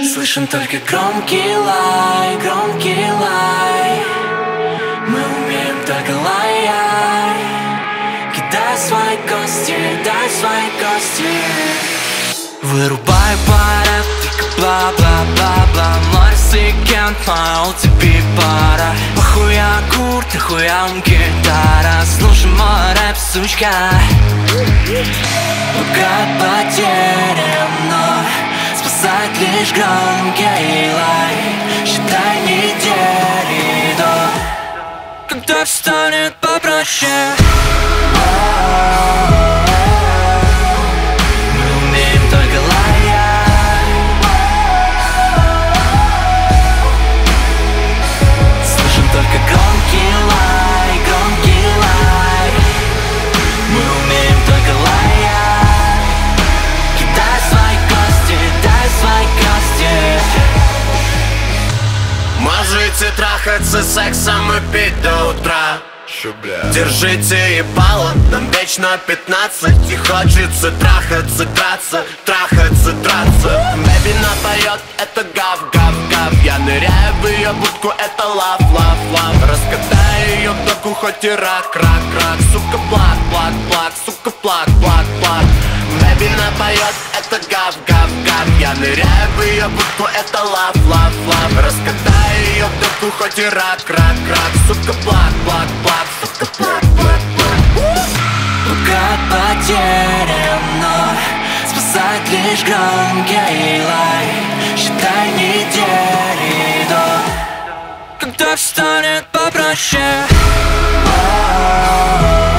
Слышен только громкий лай, громкий лай. Мы умеем только лаять. Кидай свои кости, дай свои кости. Вырубай парад, бла-бла-бла-бла. Младший кент, моя тебе пора. Похуя курт, нахуя гитара. Слушай мой рэп, сучка. Пока потерян, но спасает лишь громкий лай. Считай недели до, когда станет попроще. Можете трахаться сексом и пить до утра. Держите ебало, нам вечно 15. И хочется трахаться, драться, трахаться, драться. Бэби напоет, это гав-гав-гав. Я ныряю в ее будку, это лав-лав-лав. Раскатаю ее в доку, хоть и рак-рак-рак. Сука, плак-плак-плак, сука, плак-плак-плак. Бэби напоет, это гав-гав-гав. Я ныряю в ее будку, это лав-лав-лав. Раскатаю ее в доку, хоть и рак-рак-рак. Сука, плак-плак-плак, сука, плак-плак-плак. Пока потерян, но спасает лишь громкий лай. Считай недели до, когда станет попроще.